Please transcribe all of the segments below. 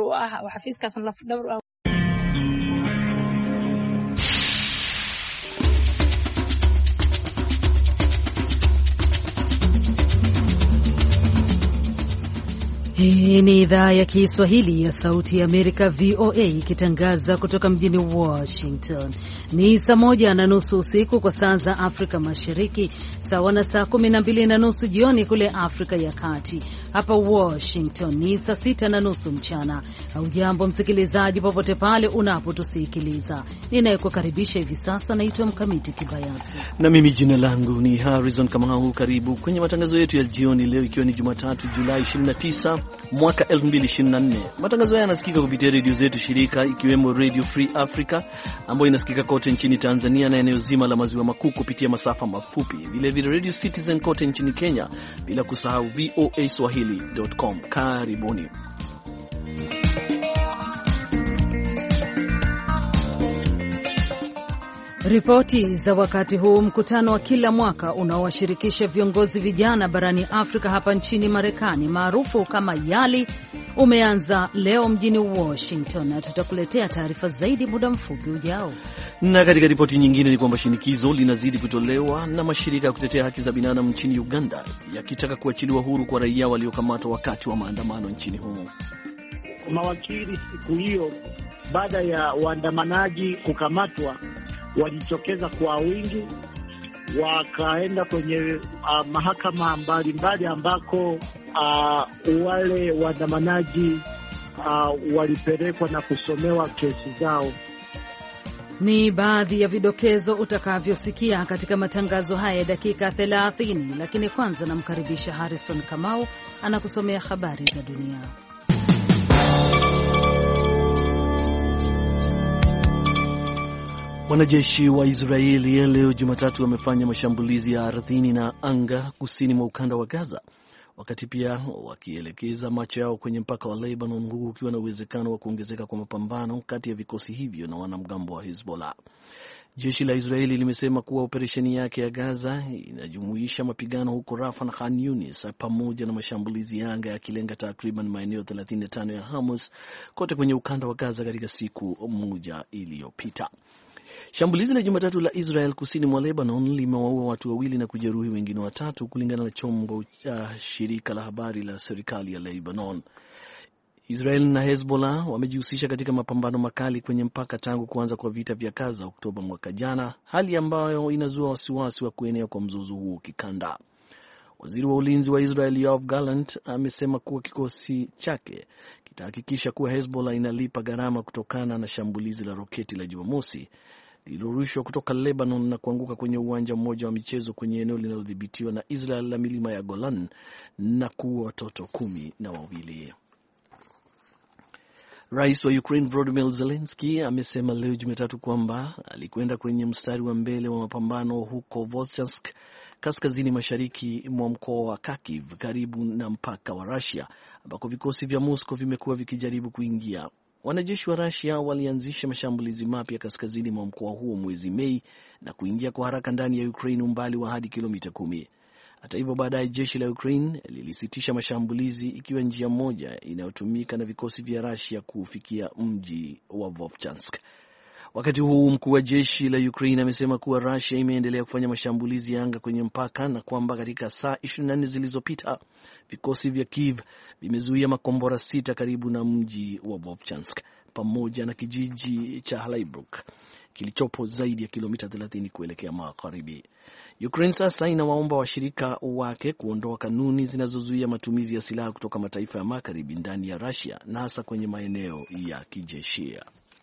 u ah oo xafiiskaasna laf dhabar ah. Hii ni idhaa ya Kiswahili ya Sauti ya Amerika VOA ikitangaza kutoka mjini Washington. Ni saa 1:30 usiku kwa saa za Afrika Mashariki, sawa na saa 12:30 jioni kule Afrika ya Kati. Hapa Washington ni saa 6:30 mchana. Hujambo msikilizaji popote pale unapotusikiliza. Ninayekukaribisha hivi sasa naitwa Mkamiti Kibayasi. Na mimi jina langu ni Harrison Kamau. Karibu kwenye matangazo yetu ya jioni leo, ikiwa ni Jumatatu Julai 29 mwaka 2024. Matangazo haya yanasikika kupitia redio zetu shirika, ikiwemo Radio Free Africa ambayo inasikika kote nchini Tanzania na eneo zima la maziwa makuu kupitia masafa mafupi, vile vile Radio Citizen kote nchini Kenya, bila kusahau voaswahili.com. Karibuni. Ripoti za wakati huu. Mkutano wa kila mwaka unaowashirikisha viongozi vijana barani Afrika hapa nchini Marekani, maarufu kama YALI, umeanza leo mjini Washington, na tutakuletea taarifa zaidi muda mfupi ujao. Na katika ripoti nyingine ni kwamba shinikizo linazidi kutolewa na mashirika ya kutetea haki za binadamu nchini Uganda yakitaka kuachiliwa huru kwa raia waliokamatwa wakati wa maandamano nchini humo. Mawakili siku hiyo, baada ya waandamanaji kukamatwa, walijitokeza kwa wingi, wakaenda kwenye mahakama mbalimbali ambako wale waandamanaji walipelekwa na kusomewa kesi zao. Ni baadhi ya vidokezo utakavyosikia katika matangazo haya ya dakika 30, lakini kwanza namkaribisha Harrison Kamau anakusomea habari za dunia. Wanajeshi wa Israeli leo Jumatatu wamefanya mashambulizi ya ardhini na anga kusini mwa ukanda wa Gaza, wakati pia wakielekeza macho yao kwenye mpaka wa Lebanon, huku ukiwa na uwezekano wa kuongezeka kwa mapambano kati ya vikosi hivyo na wanamgambo wa Hezbollah. Jeshi la Israeli limesema kuwa operesheni yake ya Gaza inajumuisha mapigano huko Rafah na Khan Yunis pamoja na mashambulizi ya anga yakilenga takriban maeneo 35 ya Hamas kote kwenye ukanda wa Gaza katika siku moja iliyopita. Shambulizi la Jumatatu la Israel kusini mwa Lebanon limewaua watu 2 na kujeruhi wengine 3, kulingana na chombo cha shirika la habari la serikali ya Lebanon. Israel na Hezbollah wamejihusisha katika mapambano makali kwenye mpaka tangu kuanza kwa vita vya Gaza Oktoba mwaka jana, hali ambayo inazua wasiwasi wa kuenea kwa mzozo huo kikanda. Waziri wa ulinzi wa Israel Yoav Gallant amesema kuwa kikosi chake kitahakikisha kuwa Hezbollah inalipa gharama kutokana na shambulizi la roketi la Jumamosi lililorushwa kutoka Lebanon na kuanguka kwenye uwanja mmoja wa michezo kwenye eneo linalodhibitiwa na Israel la milima ya Golan na kuua watoto 12. Rais wa Ukraine Volodymyr Zelensky amesema leo Jumatatu kwamba alikwenda kwenye mstari wa mbele wa mapambano huko Volchansk, kaskazini mashariki mwa mkoa wa Kharkiv, karibu na mpaka wa Russia, ambako vikosi vya Moscow vimekuwa vikijaribu kuingia. Wanajeshi wa Russia walianzisha mashambulizi mapya kaskazini mwa mkoa huo mwezi Mei na kuingia kwa haraka ndani ya Ukraine umbali wa hadi kilomita 10. Hata hivyo, baadaye jeshi la Ukraine lilisitisha mashambulizi, ikiwa njia moja inayotumika na vikosi vya Russia kufikia mji wa Volchansk. Wakati huu mkuu wa jeshi la Ukraine amesema kuwa Russia imeendelea kufanya mashambulizi ya anga kwenye mpaka na kwamba katika saa 24 zilizopita vikosi vya Kiev vimezuia makombora 6 karibu na mji wa Volchansk pamoja na kijiji cha Halaibuk kilichopo zaidi ya kilomita 30 kuelekea magharibi. Ukraine sasa inawaomba washirika wake kuondoa kanuni zinazozuia matumizi ya silaha kutoka mataifa ya magharibi ndani ya Russia na hasa kwenye maeneo ya kijeshi.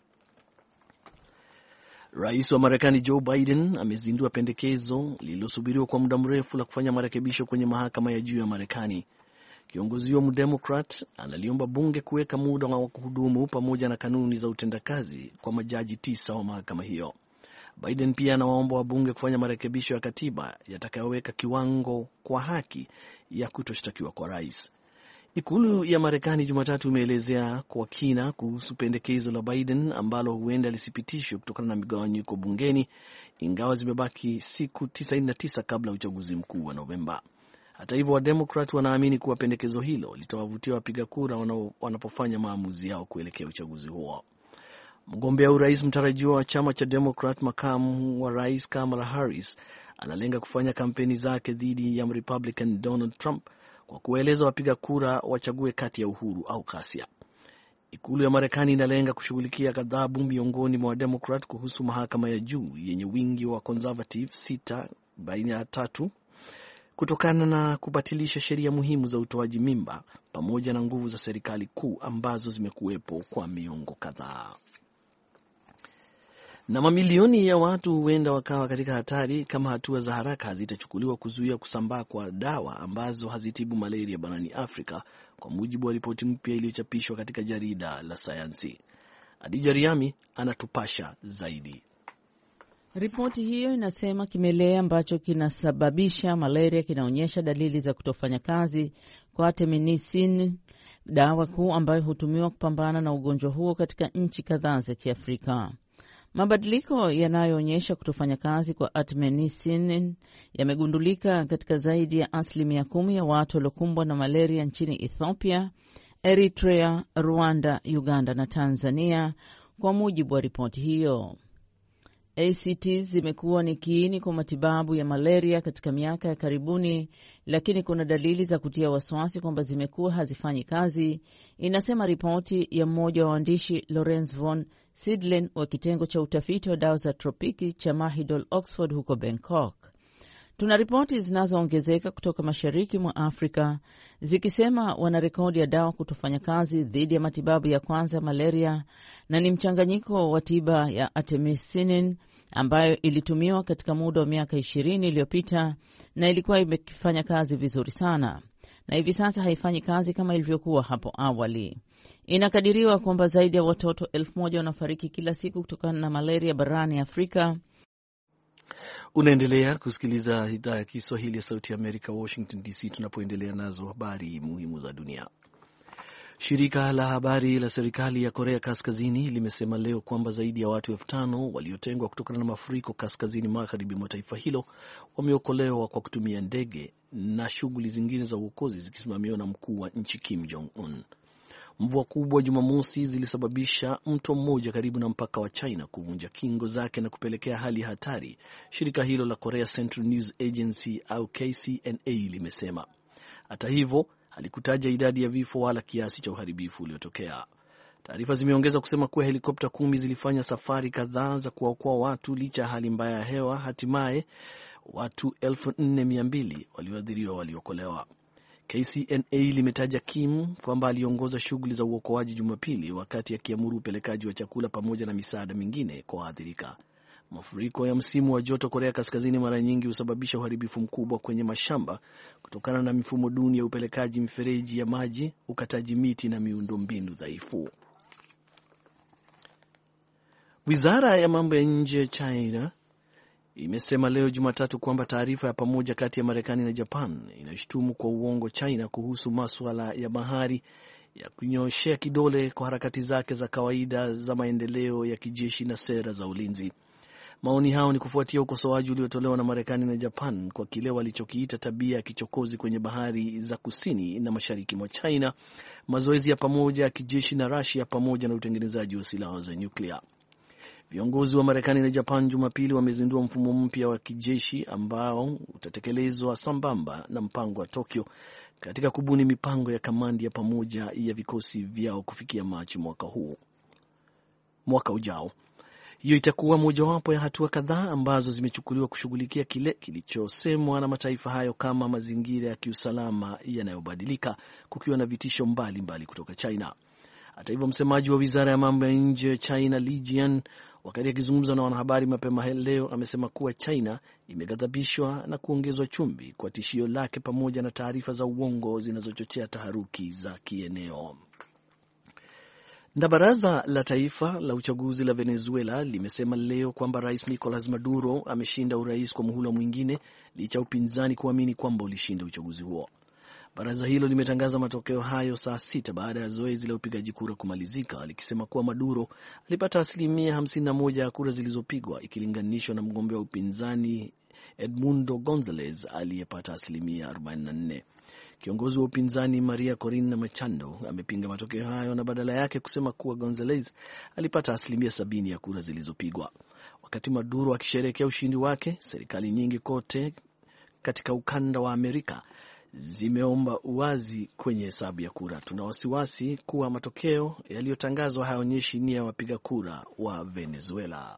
Rais wa Marekani Joe Biden amezindua pendekezo lililosubiriwa kwa muda mrefu la kufanya marekebisho kwenye mahakama ya juu ya Marekani. Kiongozi wa Mdemokrat analiomba bunge kuweka muda wa kuhudumu pamoja na kanuni za utendakazi kwa majaji 9 wa mahakama hiyo. Biden pia anawaomba wabunge kufanya marekebisho ya katiba yatakayoweka kiwango kwa haki ya kutoshtakiwa kwa rais. Ikulu ya Marekani Jumatatu imeelezea kwa kina kuhusu pendekezo la Biden ambalo huenda lisipitishwe kutokana na migawanyiko bungeni, ingawa zimebaki siku 99 kabla ya uchaguzi mkuu wa Novemba. Hata hivyo, Wademokrat wanaamini kuwa pendekezo hilo litawavutia wapiga kura wanapofanya maamuzi yao kuelekea uchaguzi huo. Mgombea urais mtarajiwa wa chama cha Democrat, makamu wa rais Kamala Harris, analenga kufanya kampeni zake dhidi ya Republican Donald Trump kwa kueleza wapiga kura wachague kati ya uhuru au ghasia. Ikulu ya Marekani inalenga kushughulikia ghadhabu miongoni mwa Democrat kuhusu mahakama ya juu yenye wingi wa conservative 6-3 kutokana na kubatilisha sheria muhimu za utoaji mimba pamoja na nguvu za serikali kuu ambazo zimekuwepo kwa miongo kadhaa. Na mamilioni ya watu huenda wakawa katika hatari kama hatua za haraka hazitachukuliwa kuzuia kusambaa kwa dawa ambazo hazitibu malaria barani Afrika, kwa mujibu wa ripoti mpya iliyochapishwa katika jarida la sayansi. Adija Riami anatupasha zaidi. Ripoti hiyo inasema kimelea ambacho kinasababisha malaria kinaonyesha dalili za kutofanya kazi kwa artemisinin, dawa kuu ambayo hutumiwa kupambana na ugonjwa huo katika nchi kadhaa za Kiafrika. Mabadiliko yanayoonyesha kutofanya kazi kwa artemisinin yamegundulika katika zaidi ya 10% ya watu waliokumbwa na malaria nchini Ethiopia, Eritrea, Rwanda, Uganda na Tanzania, kwa mujibu wa ripoti hiyo. ACTs zimekuwa ni kiini kwa matibabu ya malaria katika miaka ya karibuni, lakini kuna dalili za kutia wasiwasi kwamba zimekuwa hazifanyi kazi, inasema ripoti ya mmoja wa waandishi Lorenz von Sidlen wa kitengo cha utafiti wa dawa za tropiki cha Mahidol Oxford huko Bangkok. Tuna ripoti zinazoongezeka kutoka mashariki mwa Afrika zikisema wana rekodi ya dawa kutofanya kazi dhidi ya matibabu ya kwanza ya malaria, na ni mchanganyiko wa tiba ya artemisinin ambayo ilitumiwa katika muda wa miaka 20 iliyopita na ilikuwa imefanya kazi vizuri sana, na hivi sasa haifanyi kazi kama ilivyokuwa hapo awali. Inakadiriwa kwamba zaidi ya watoto 1,000 wanafariki kila siku kutokana na malaria barani Afrika. Unaendelea kusikiliza idhaa ya Kiswahili ya Sauti ya Amerika, Washington DC, tunapoendelea nazo habari muhimu za dunia. Shirika la habari la serikali ya Korea Kaskazini limesema leo kwamba zaidi ya watu 5,000 waliotengwa kutokana na mafuriko kaskazini magharibi mwa taifa hilo wameokolewa kwa kutumia ndege, na shughuli zingine za uokozi zikisimamiwa na mkuu wa nchi Kim Jong-un. Mvua kubwa Jumamosi zilisababisha mto mmoja karibu na mpaka wa China kuvunja kingo zake na kupelekea hali ya hatari, shirika hilo la Korea Central News Agency au KCNA limesema. Hata hivyo, halikutaja idadi ya vifo wala kiasi cha uharibifu uliotokea. Taarifa zimeongeza kusema kuwa helikopta 10 zilifanya safari kadhaa za kuwaokoa watu licha ya hali mbaya ya hewa. Hatimaye watu 4,200 walioathiriwa waliokolewa. KCNA limetaja Kim kwamba aliongoza shughuli za uokoaji Jumapili wakati akiamuru upelekaji wa chakula pamoja na misaada mingine kwa waathirika. Mafuriko ya msimu wa joto Korea Kaskazini mara nyingi husababisha uharibifu mkubwa kwenye mashamba kutokana na mifumo duni ya upelekaji, mifereji ya maji, ukataji miti na miundombinu dhaifu. Wizara ya mambo ya nje ya China imesema leo Jumatatu kwamba taarifa ya pamoja kati ya Marekani na Japan inashutumu kwa uongo China kuhusu masuala ya bahari ya kunyoshea kidole kwa harakati zake za kawaida za maendeleo ya kijeshi na sera za ulinzi. Maoni hao ni kufuatia ukosoaji uliotolewa na Marekani na Japan kwa kile walichokiita tabia ya kichokozi kwenye bahari za kusini na mashariki mwa China, mazoezi ya pamoja ya kijeshi na Russia pamoja na utengenezaji wa silaha za nyuklia. Viongozi wa Marekani na Japan Jumapili wamezindua mfumo mpya wa kijeshi ambao utatekelezwa sambamba na mpango wa Tokyo katika kubuni mipango ya kamandi ya pamoja ya vikosi vyao kufikia Machi mwaka ujao. Hiyo itakuwa mojawapo ya hatua kadhaa ambazo zimechukuliwa kushughulikia kile kilichosemwa na mataifa hayo kama mazingira ya kiusalama yanayobadilika, kukiwa na vitisho mbalimbali kutoka China. Hata hivyo, msemaji wa wizara ya mambo ya nje ya China Li Jian, wakati akizungumza na wanahabari mapema leo, amesema kuwa China imeghadhabishwa na kuongezwa chumvi kwa tishio lake pamoja na taarifa za uongo zinazochochea taharuki za kieneo. Na baraza la taifa la uchaguzi la Venezuela limesema leo kwamba Rais Nicolas Maduro ameshinda urais kwa muhula mwingine licha upinzani kuamini kwamba ulishinda uchaguzi huo. Baraza hilo limetangaza matokeo hayo saa 6 baada ya zoezi la upigaji kura kumalizika, likisema kuwa Maduro alipata 51% ya kura zilizopigwa ikilinganishwa na mgombea wa upinzani Edmundo Gonzalez aliyepata asilimia 44. Kiongozi wa upinzani Maria Corina Machado amepinga matokeo hayo na badala yake kusema kuwa Gonzalez alipata asilimia 70 ya kura zilizopigwa. Wakati Maduro akisherehekea ushindi wake, serikali nyingi kote katika ukanda wa Amerika zimeomba uwazi kwenye hesabu ya kura. Tuna wasiwasi kuwa matokeo yaliyotangazwa hayaonyeshi nia ya wapiga kura wa Venezuela.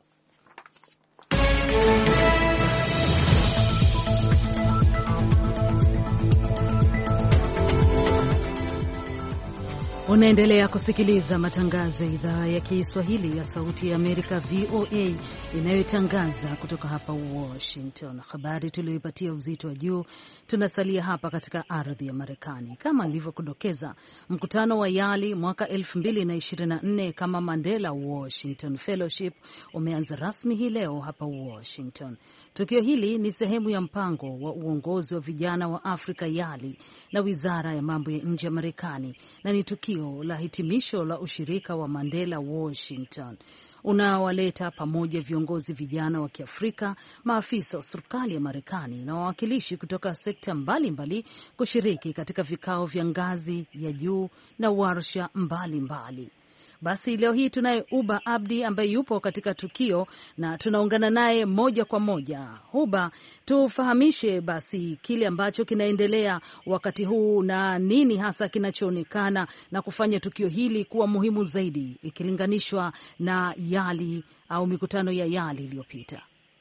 Unaendelea kusikiliza matangazo ya idhaa ya Kiswahili ya Sauti ya Amerika, VOA, inayotangaza kutoka hapa Washington. Habari tuliyoipatia uzito wa juu, tunasalia hapa katika ardhi ya Marekani. Kama alivyokudokeza, mkutano wa YALI mwaka 2024 kama Mandela Washington Fellowship umeanza rasmi hii leo hapa Washington. Tukio hili ni sehemu ya mpango wa uongozi wa vijana wa Afrika YALI na Wizara ya Mambo ya Nje ya Marekani, na ni tukio la hitimisho la ushirika wa Mandela Washington unaowaleta pamoja viongozi vijana wa Kiafrika, maafisa wa serikali ya Marekani na wawakilishi kutoka sekta mbalimbali kushiriki katika vikao vya ngazi ya juu na warsha mbalimbali. Basi leo hii tunaye Uba Abdi ambaye yupo katika tukio na tunaungana naye moja kwa moja. Uba, tufahamishe basi kile ambacho kinaendelea wakati huu na nini hasa kinachoonekana na kufanya tukio hili kuwa muhimu zaidi ikilinganishwa na YALI au mikutano ya YALI iliyopita.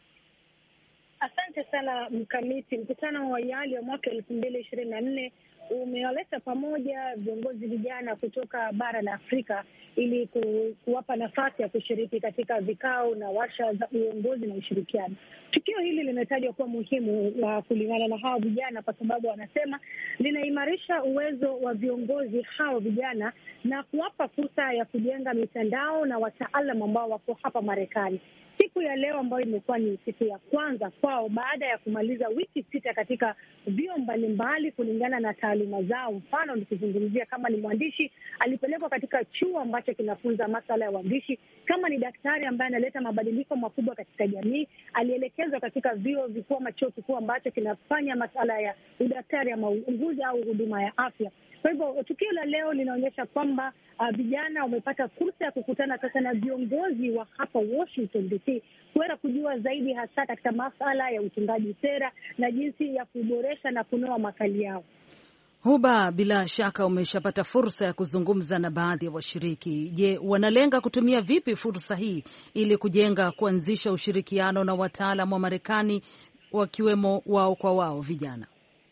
Asante sana Mkamiti. Mkutano wa YALI wa mwaka 2024 umewaleta pamoja viongozi vijana kutoka bara la Afrika ili kuwapa nafasi ya kushiriki katika vikao na warsha za uongozi na ushirikiano. Tukio hili limetajwa kuwa muhimu kulingana na hao vijana kwa sababu wanasema linaimarisha uwezo wa viongozi hao vijana na kuwapa fursa ya kujenga mitandao na wataalamu ambao wako hapa Marekani. Siku ya leo ambayo imekuwa ni siku ya kwanza kwao baada ya kumaliza wiki 6 katika vyuo mbalimbali kulingana na taaluma zao. Mfano nikizungumzia, kama ni mwandishi alipelekwa katika chuo ambacho kinafunza masuala ya uandishi. Kama ni daktari ambaye analeta mabadiliko makubwa katika jamii, alielekezwa katika vyuo vikuu ama chuo kikuu ambacho kinafanya masuala ya udaktari ama uuguzi au huduma ya afya. Kwa hivyo tukio la leo linaonyesha kwamba vijana wamepata fursa ya kukutana sasa na viongozi wa hapa Washington DC kuweza kujua zaidi hasa katika masuala ya utungaji sera na jinsi ya kuboresha na kunoa makali yao. Huba, bila shaka umeshapata fursa ya kuzungumza na baadhi ya washiriki. Je, wanalenga kutumia vipi fursa hii ili kuanzisha ushirikiano na wataalamu wa Marekani wakiwemo wao kwa wao vijana?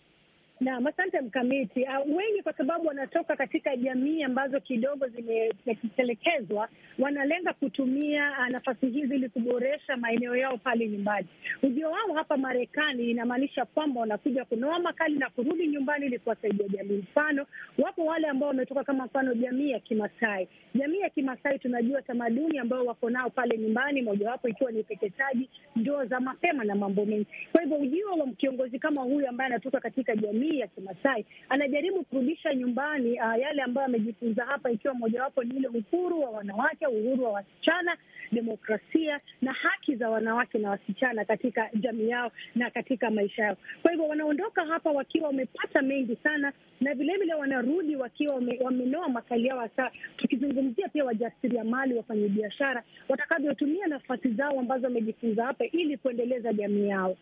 Na asante Mkamiti. Wengi kwa sababu wanatoka katika jamii ambazo kidogo zimetelekezwa, wanalenga kutumia nafasi hizi ili kuboresha maeneo yao pale nyumbani. Ujio wao hapa Marekani inamaanisha kwamba wanakuja kunoa makali na kurudi nyumbani ili kuwasaidia jamii. Mfano, wapo wale ambao wametoka kama mfano jamii ya Kimasai. Jamii ya Kimasai tunajua tamaduni ambao wako nao pale nyumbani, mojawapo ikiwa ni upeketaji, ndoa za mapema na mambo mengi. Kwa hivyo ujio wa kiongozi kama huyu ambaye anatoka katika jamii ya Kimasai anajaribu kurudisha nyumbani yale ambayo amejifunza hapa, ikiwa mojawapo ni ile uhuru wa wanawake, uhuru wa wasichana, demokrasia na haki za wanawake na wasichana katika jamii yao na katika maisha yao. Kwa hivyo wanaondoka hapa wakiwa wamepata mengi sana, na vilevile wanarudi wakiwa wamenoa makali yao, hasa tukizungumzia pia wajasiriamali, wafanyabiashara watakavyotumia nafasi zao ambazo wamejifunza hapa ili kuendeleza jamii yao.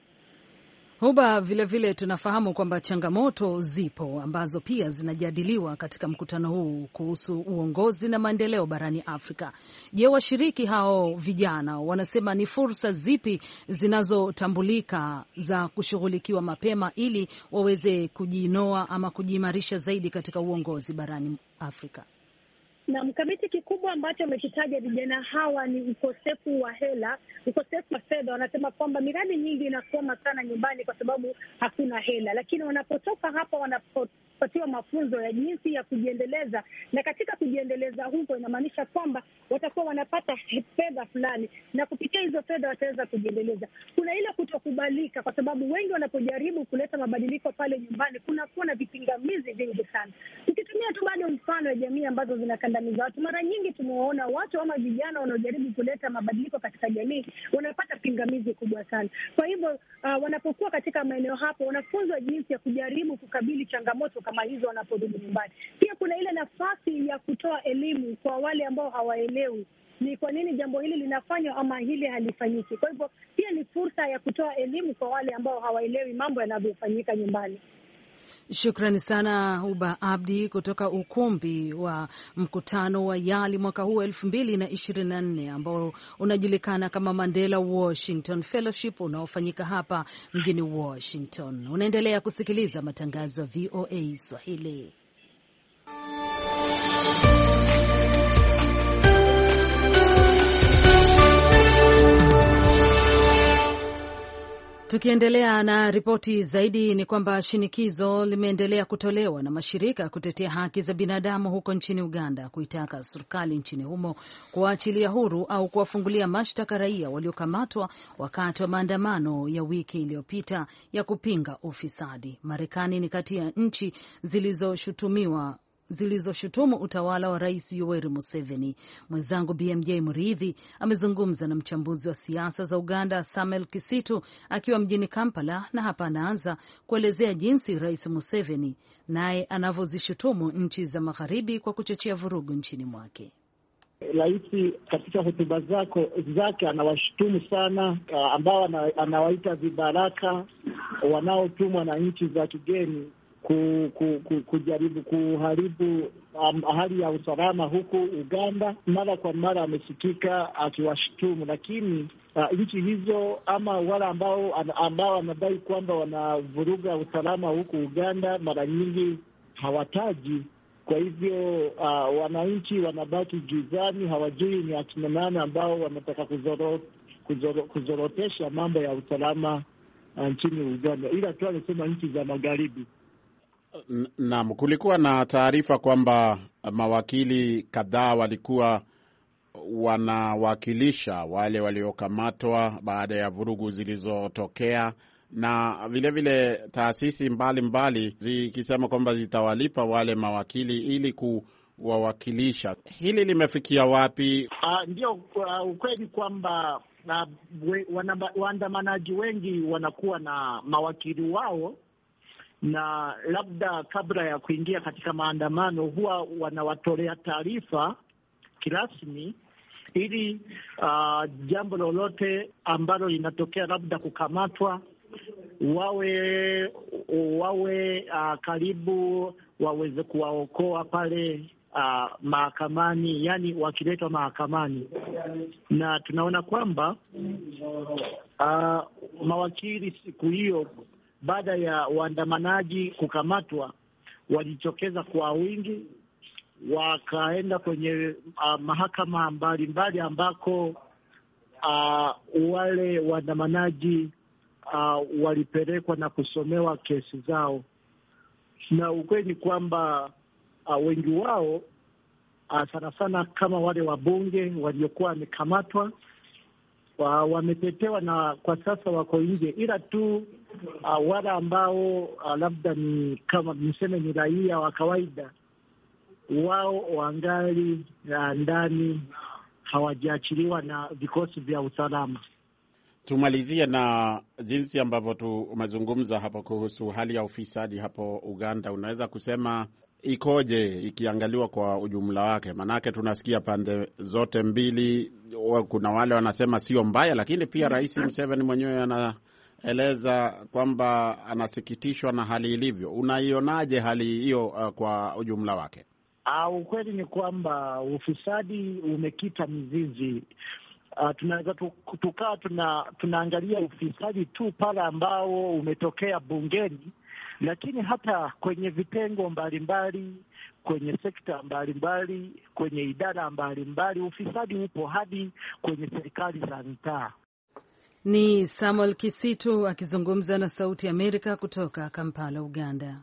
Huba, vile tunafahamu kwamba changamoto zipo ambazo pia zinajadiliwa katika mkutano huu kuhusu uongozi na maendeleo barani Afrika. Je, washiriki hao vijana wanasema ni fursa zipi zinazotambulika za kushughulikiwa mapema ili waweze kujinoa ama kujiimarisha zaidi katika uongozi barani Afrika? Na Mkamiti, kikubwa ambacho amekitaja vijana hawa ni ukosefu wa hela, ukosefu wa fedha. Wanasema kwamba miradi nyingi inasoma sana nyumbani kwa sababu hakuna hela, lakini wanapotoka hapa wanapatiwa mafunzo ya jinsi ya kujiendeleza, na katika kujiendeleza huko inamaanisha kwamba watakuwa wanapata fedha fulani, na kupitia hizo fedha wataweza kujiendeleza. Kuna ile kutokubalika kwa sababu wengi wanapojaribu kuleta mabadiliko pale nyumbani kunakuwa na vipingamizi vingi sana. Tukitumia Tukitumia tu bado mfano ya jamii ambazo zinakandamiza watu, mara nyingi tumewaona watu ama vijana wanaojaribu kuleta mabadiliko katika jamii wanapata pingamizi kubwa sana. Kwa hivyo wanapokuwa katika maeneo hapo, wanafunzwa jinsi ya kujaribu kukabili changamoto kama hizo wanaporudi nyumbani. Pia kuna ile nafasi ya kutoa elimu kwa wale ambao hawaelewi ni kwa nini jambo hili linafanywa ama hili halifanyiki. Kwa hivyo pia ni fursa ya kutoa elimu kwa wale ambao hawaelewi mambo yanavyofanyika nyumbani. Shukrani sana Huba Abdi kutoka ukumbi wa mkutano wa YALI mwaka huu 2024 ambao unajulikana kama Mandela Washington Fellowship unaofanyika hapa mjini Washington. Unaendelea kusikiliza matangazo ya VOA Swahili. Tukiendelea na ripoti zaidi ni kwamba shinikizo limeendelea kutolewa na mashirika ya kutetea haki za binadamu huko nchini Uganda kuitaka serikali nchini humo kuwaachilia huru au kuwafungulia mashtaka raia waliokamatwa wakati wa maandamano ya wiki iliyopita ya kupinga ufisadi. Marekani ni kati ya nchi zilizoshutumu utawala wa Rais Yoweri Museveni. Mwenzangu BMJ Muridhi amezungumza na mchambuzi wa siasa za Uganda Samuel Kisitu akiwa mjini Kampala, na hapa anaanza kuelezea jinsi Rais Museveni naye anavyozishutumu nchi za magharibi kwa kuchochea vurugu nchini mwake. Rais katika hotuba zake anawashutumu sana ambao anawaita vibaraka wanaotumwa na nchi za kigeni kujaribu kuharibu hali ya usalama huku Uganda. Mara kwa mara amesikika akiwashutumu, lakini nchi hizo ama wale ambao wanadai kwamba wanavuruga usalama huku Uganda mara nyingi hawataji. Kwa hivyo wananchi wanabaki gizani, hawajui ni akina nani ambao wanataka kuzorotesha mambo ya usalama nchini Uganda, ila tu anasema nchi za magharibi. Naam, kulikuwa na taarifa kwamba mawakili kadhaa walikuwa wanawakilisha wale waliokamatwa baada ya vurugu zilizotokea, na vilevile taasisi mbalimbali zikisema kwamba zitawalipa wale mawakili ili kuwawakilisha. Hili limefikia wapi? Ndio ukweli kwamba waandamanaji wengi wanakuwa na mawakili wao, na labda kabla ya kuingia katika maandamano huwa wanawatolea taarifa kirasmi ili jambo lolote ambalo linatokea, labda kukamatwa, wawe karibu waweze kuwaokoa pale mahakamani, yani wakiletwa mahakamani. Na tunaona kwamba mawakili siku hiyo baada ya waandamanaji kukamatwa walijitokeza kwa wingi, wakaenda kwenye mahakama mbalimbali ambako wale waandamanaji walipelekwa na kusomewa kesi zao. Na ukweli ni kwamba wengi wao sana sana kama wale wabunge waliokuwa wamekamatwa wametetewa na kwa sasa wako nje, ila tu wale ambao labda ni kama niseme ni raia wa kawaida, wao wangali ndani, hawajaachiliwa na vikosi vya usalama. Tumalizie na jinsi ambavyo umezungumza hapo kuhusu hali ya ufisadi hapo Uganda. Unaweza kusema ikoje ikiangaliwa kwa ujumla wake? Manake tunasikia pande zote mbili, kuna wale wanasema sio mbaya, lakini pia Rais Museveni mwenyewe anaeleza kwamba anasikitishwa na hali ilivyo. Unaionaje hali hiyo kwa ujumla wake? Ukweli ni kwamba ufisadi umekita mizizi. Tunaweza tukaa tunaangalia ufisadi tu pale ambao umetokea bungeni, lakini hata kwenye vitengo mbalimbali, kwenye sekta mbalimbali, kwenye idara mbalimbali, ufisadi upo hadi kwenye serikali za mitaa. Ni Samuel Kisitu akizungumza na Sauti Amerika kutoka Kampala, Uganda.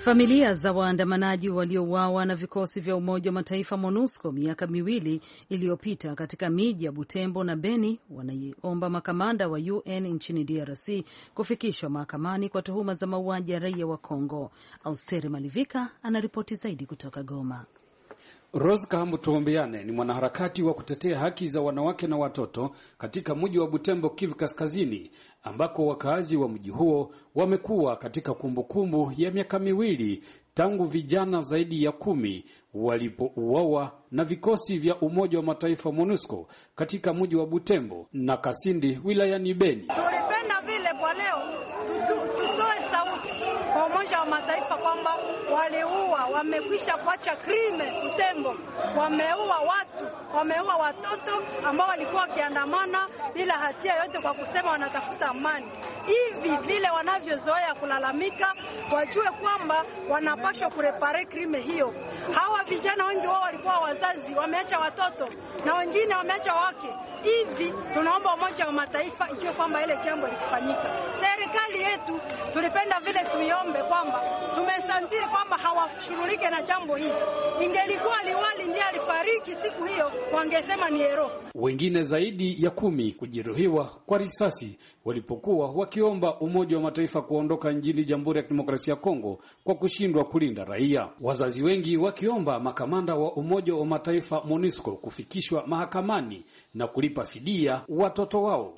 Familia za waandamanaji waliouawa na vikosi vya Umoja wa Mataifa MONUSCO miaka miwili iliyopita katika miji ya Butembo na Beni wanaiomba makamanda wa UN nchini DRC kufikishwa mahakamani kwa tuhuma za mauaji ya raia wa Kongo. Austeri Malivika anaripoti zaidi kutoka Goma. Rose Kahambu-Tuombeane ni mwanaharakati wa kutetea haki za wanawake na watoto katika mji wa Butembo, Kivu Kaskazini, ambako wakazi wa mji huo wamekuwa katika kumbukumbu ya miaka miwili tangu vijana zaidi ya 10 walipouawa na vikosi vya Umoja wa Mataifa MONUSCO katika mji wa Butembo na Kasindi wilayani Beni. Tulipenda vile kwa leo tutoe sauti kwa Umoja wa Mataifa kwamba waliua, wamekwisha kuacha krime Butembo, wameua watu, wameua watoto ambao walikuwa wakiandamana bila hatia yote kwa kusema wanatafuta amani. Hivi vile wanavyozoea kulalamika, wajue kwamba wanapaswa kurepare krime hiyo. Hawa vijana wengi wao walikuwa wazazi, wameacha watoto na wengine wameacha wake. Hivi tunaomba Umoja wa Mataifa ijue kwamba ile jambo likifanyika. Serikali yetu tulipenda vile tuiombe kwamba tumesantiri kwamba hawashughulike na jambo hili. Ingelikuwa liwali ndiye alifariki siku hiyo, wangesema ni hero. Wengine zaidi ya 10 kujeruhiwa kwa risasi walipokuwa wakiomba Umoja wa Mataifa kuondoka nchini Jamhuri ya Kidemokrasia ya Kongo kwa kushindwa kulinda raia. Wazazi wengi wakiomba makamanda wa Umoja wa Mataifa MONUSCO kufikishwa mahakamani na kulipa fidia watoto wao.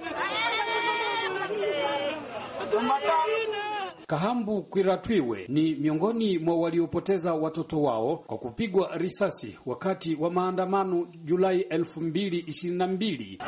Kahambu Kwiratwiwe ni miongoni mwa waliopoteza watoto wao kwa kupigwa risasi wakati wa maandamano Julai 2022.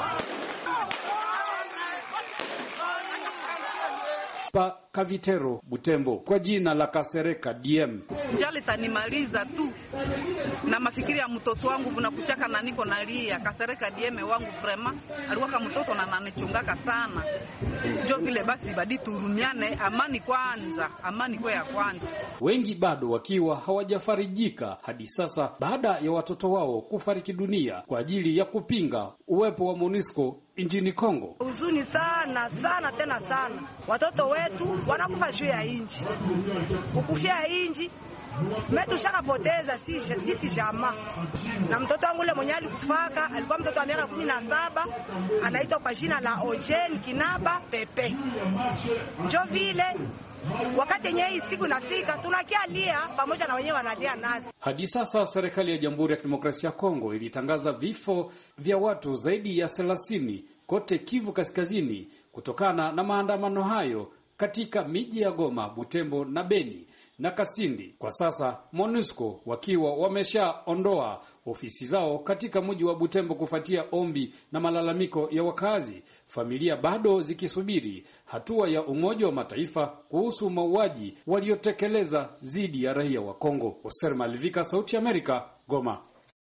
Pa Kavitero Butembo kwa jina la Kasereka DM. Njali tanimaliza tu na mafikiri ya mtoto wangu kuna kuchaka na niko nalia. Kasereka DM wangu vrema alikuwa kama mtoto na ananichungaka sana. Ndio vile basi badi turumiane, amani kwanza, amani kwa ya kwanza. Wengi bado wakiwa hawajafarijika hadi sasa baada ya watoto wao kufariki dunia kwa ajili ya kupinga uwepo wa MONUSCO nchini Kongo. Huzuni sana sana tena sana. Watoto wetu wanakufa juu ya inji. Ukufia inji metu shakapoteza sisi jamaa. Na mtoto wangu ule mwenye alikufaka alikuwa mtoto wa miaka 17, anaitwa kwa jina la Ojen Kinaba Pepe. Njo vile wakati yenyewe siku nafika tunakialia pamoja na wenyewe wanalia nazi. Hadi sasa serikali ya Jamhuri ya Kidemokrasia ya Kongo ilitangaza vifo vya watu zaidi ya 30 kote Kivu Kaskazini kutokana na maandamano hayo katika miji ya Goma, Butembo na Beni na Kasindi. Kwa sasa MONUSCO wakiwa wameshaondoa ofisi zao katika mji wa Butembo kufuatia ombi na malalamiko ya wakazi, familia bado zikisubiri hatua ya Umoja wa Mataifa kuhusu mauaji waliotekeleza dhidi ya raia wa Kongo. Oser Malivika, Sauti ya Amerika, Goma.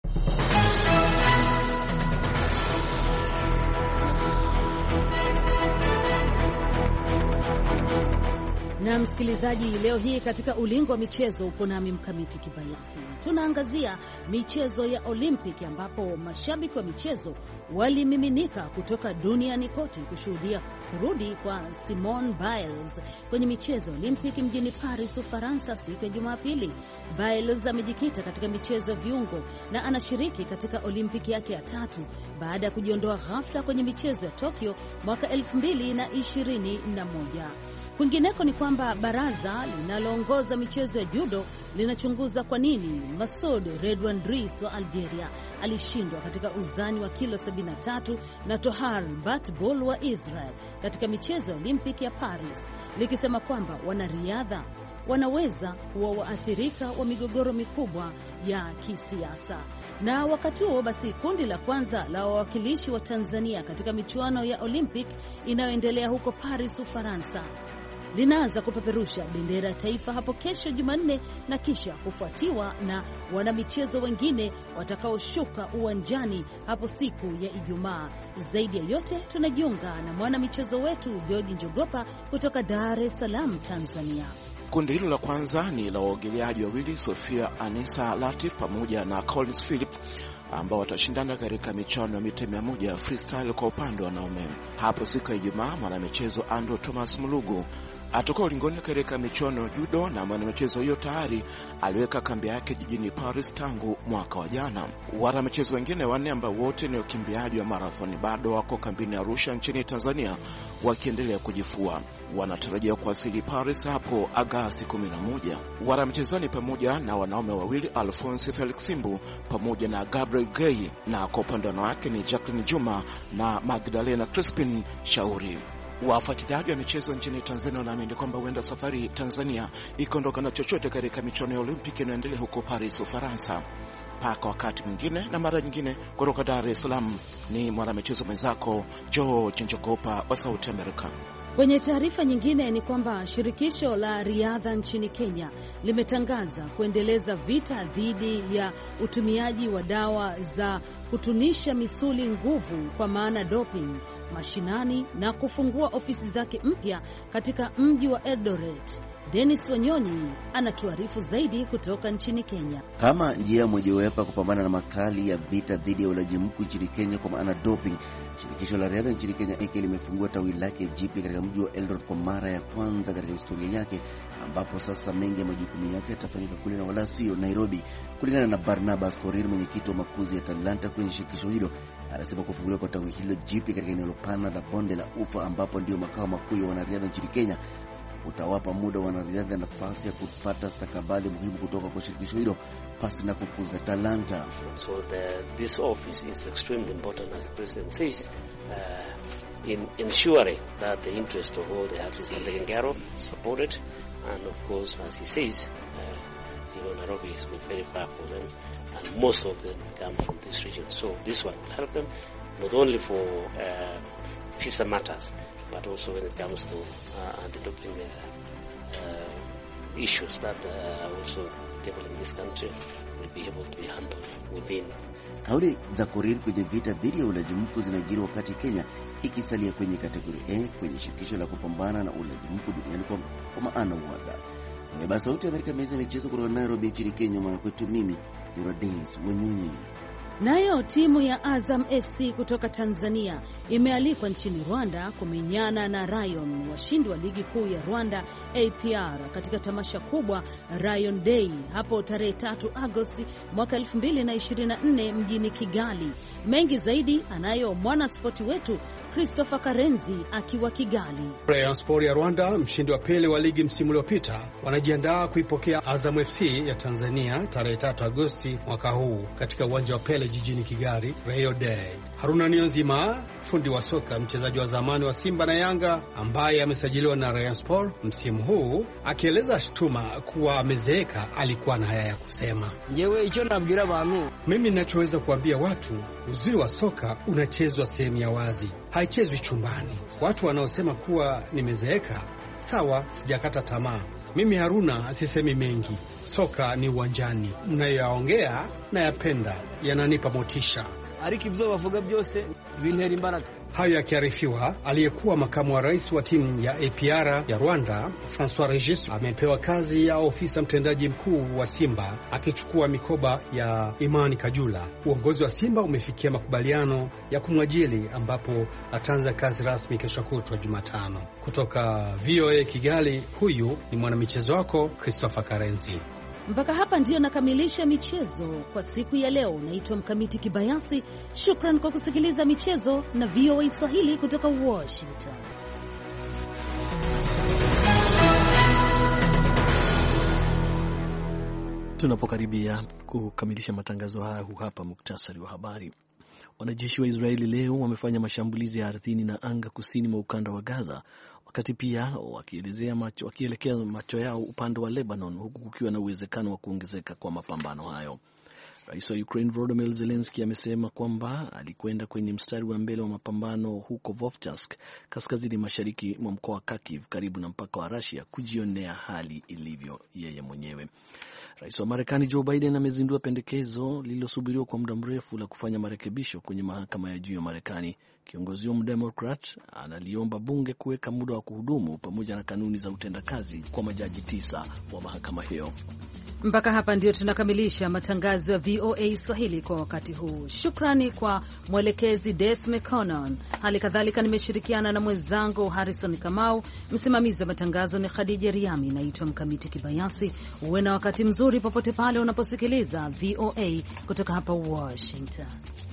Na msikilizaji, leo hii katika ulingo wa michezo upo nami Mkamiti Kibayasi. Tunaangazia michezo ya Olimpiki ambapo mashabiki wa michezo walimiminika kutoka duniani kote kushuhudia kurudi kwa Simone Biles kwenye michezo ya Olimpiki mjini Paris, Ufaransa siku ya Jumapili. Biles amejikita katika michezo ya viungo na anashiriki katika Olimpiki yake ya 3 baada ya kujiondoa ghafla kwenye michezo ya Tokyo mwaka 2021. Kwingineko ni kwamba baraza linaloongoza michezo ya judo linachunguza kwa nini Masoud Redwan Dris wa Algeria alishindwa katika uzani wa kilo 73 na Tohar Batbol wa Israel katika michezo ya Olimpiki ya Paris, likisema kwamba wanariadha wanaweza kuwa waathirika wa migogoro mikubwa ya kisiasa. Na wakati huo basi, kundi la kwanza la wawakilishi wa Tanzania katika michuano ya Olympic inayoendelea huko Paris, Ufaransa linaanza kupeperusha bendera ya taifa hapo kesho Jumanne, na kisha kufuatiwa na wanamichezo wengine watakaoshuka uwanjani hapo siku ya Ijumaa. Zaidi ya yote tunajiunga na mwanamichezo wetu George Njogopa kutoka Dar es Salaam, Tanzania. Kundi hilo la kwanza ni la waogeleaji wawili, Sofia Anisa Latif pamoja na Collins Philip, ambao watashindana katika michuano ya mita 100 ya freestyle kwa upande wa wanaume. Hapo siku ya Ijumaa, mwanamichezo Andrew Thomas Mulugu atoka ulingoni katika michuano judo, na mwanamichezo hiyo tayari aliweka kambi yake jijini Paris tangu mwaka wa jana. Wanamichezo wengine 4 ambao wote ni wakimbiaji wa marathoni bado wako kambini Arusha nchini Tanzania wakiendelea kujifua. Wanatarajia kuwasili Paris hapo Agosti 11. Wanamichezoni pamoja na wanaume wawili, Alphonse Felix Simbu pamoja na Gabriel Gay, na kwa upande wake ni Jacqueline Juma na Magdalena Crispin Shauri. Wafuatiliaji wa michezo nchini Tanzania wanaamini kwamba huenda safari Tanzania ikaondoka na chochote katika michuano ya Olimpiki inayoendelea huko Paris, Ufaransa. Mpaka wakati mwingine na mara nyingine, kutoka Dar es Salaam ni mwanamichezo mwenzako George Njogopa wa Sauti Amerika. Kwenye taarifa nyingine ni kwamba shirikisho la riadha nchini Kenya limetangaza kuendeleza vita dhidi ya utumiaji wa dawa za kutunisha misuli nguvu, kwa maana doping, mashinani na kufungua ofisi zake mpya katika mji wa Eldoret. Dennis Wanyonyi anatuarifu zaidi kutoka nchini Kenya. Kama njia mojawapo kupambana na makali ya vita dhidi ya ulaji mkuu nchini Kenya kwa maana doping, shirikisho la riadha nchini Kenya limefungua tawi lake jipya katika mji wa Eldoret kwa mara ya kwanza katika historia yake, ambapo sasa mengi ya majukumu yake yatafanyika kule na wala sio Nairobi. Kulingana na Barnabas Korir, mwenyekiti wa makuzi ya talanta kwenye shirikisho hilo, anasema kufunguliwa kwa tawi hilo jipya katika eneo pana la Bonde la Ufa, ambapo ndio makao makuu ya wanariadha nchini Kenya, utawapa muda wanariadha nafasi ya kupata stakabadhi muhimu kutoka kwa shirikisho hilo pasi na kukuza talanta. So this office is extremely important, as the president says, in ensuring that the interest of all the athletes are taken care of, supported, and of course, as he says, Nairobi is very far for them, and most of them come from this region. So this one will help them not only for visa matters, but also when it comes to developing issues that also people in this country will be able to be handled within. Kauli za Korir kwenye vita dhidi ya ulaji mkuu zinajiri wakati Kenya ikisalia kwenye kategori A kwenye shirikisho la kupambana na ulaji mkuu duniani kwa maana WADA. Kwa Sauti ya Amerika, meza michezo kutoka Nairobi nchini Kenya, mwanakwetu mimi ni Dennis Wanyonyi. Nayo timu ya Azam FC kutoka Tanzania imealikwa nchini Rwanda kumenyana na Rayon, washindi wa ligi kuu ya Rwanda APR, katika tamasha kubwa Rayon Day hapo tarehe 3 Agosti mwaka 2024 mjini Kigali. Mengi zaidi anayo mwanaspoti wetu Christopher Karenzi akiwa Kigali. Rayon Sport ya Rwanda, mshindi wa pili wa ligi msimu uliopita, wanajiandaa kuipokea Azam FC ya Tanzania tarehe 3 Agosti mwaka huu katika uwanja wa Pele jijini Kigali, Rayon Day. Haruna Niyonzima, fundi wa soka, mchezaji wa zamani wa Simba na Yanga ambaye amesajiliwa na Rayon Sport msimu huu, akieleza shutuma kuwa amezeeka, alikuwa na haya ya kusema. Jewe icho nabwira abantu, mimi ninachoweza kuambia watu, uzuri wa soka unachezwa sehemu ya wazi, haichezwi chumbani. Watu wanaosema kuwa nimezeeka, sawa, sijakata tamaa. Mimi Haruna sisemi mengi. Soka ni uwanjani. Mnayoyaongea na yapenda, yananipa motisha. Ariki bzo bavuga byose bintera imbaraga. Hayo yakiarifiwa, aliyekuwa makamu wa rais wa timu ya APR ya Rwanda, François Regis, amepewa kazi ya ofisa mtendaji mkuu wa Simba, akichukua mikoba ya Imani Kajula. Uongozi wa Simba umefikia makubaliano ya kumwajili, ambapo ataanza kazi rasmi kesho kutwa Jumatano. Kutoka VOA Kigali, huyu ni mwanamichezo wako Christopher Karenzi. Mpaka hapa ndio nakamilisha michezo kwa siku ya leo. Naitwa Mkamiti Kibayasi. Shukran kwa kusikiliza michezo na VOA Swahili kutoka Washington. Tunapokaribia kukamilisha matangazo haya, hapa muktasari wa habari. Wanajeshi wa Israeli leo wamefanya mashambulizi ya ardhini na anga kusini mwa ukanda wa Gaza, wakati pia wakielekea macho yao upande wa Lebanon, huku kukiwa na uwezekano wa kuongezeka kwa mapambano hayo. Rais wa Ukraine Volodymyr Zelensky amesema kwamba alikwenda kwenye mstari wa mbele wa mapambano huko Vovchansk, kaskazini mashariki mwa mkoa wa Kharkiv, karibu na mpaka wa Russia, kujionea hali ilivyo yeye mwenyewe. Rais wa Marekani Joe Biden amezindua pendekezo lililosubiriwa kwa muda mrefu la kufanya marekebisho kwenye mahakama ya juu ya Marekani Kiongozi wa Mdemokrat analiomba bunge kuweka muda wa kuhudumu pamoja na kanuni za utendakazi kwa majaji 9 wa mahakama hiyo. Mpaka hapa ndio tunakamilisha matangazo ya VOA Swahili kwa wakati huu. Shukrani kwa mwelekezi Des McConon. Hali kadhalika nimeshirikiana na mwenzangu Harrison Kamau. Msimamizi wa matangazo ni Khadija Riami. Naitwa Mkamiti Kibayasi. Uwe na wakati mzuri popote pale unaposikiliza VOA kutoka hapa Washington.